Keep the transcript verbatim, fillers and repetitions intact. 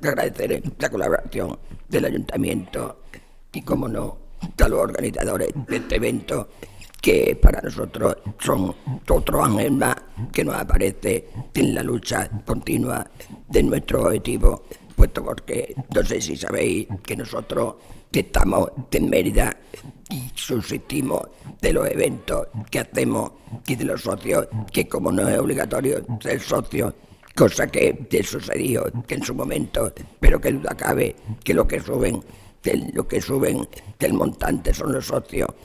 agradecer la colaboración del Ayuntamiento y, como no, a los organizadores de este evento, que para nosotros son otro ángel más que nos aparece en la lucha continua de nuestro objetivo, puesto porque no sé si sabéis que nosotros que estamos en Mérida y subsistimos de los eventos que hacemos y de los socios, que como no es obligatorio ser socio, cosa que eso se dijo que en su momento, pero que duda cabe que lo que suben, que lo que suben del montante son los socios,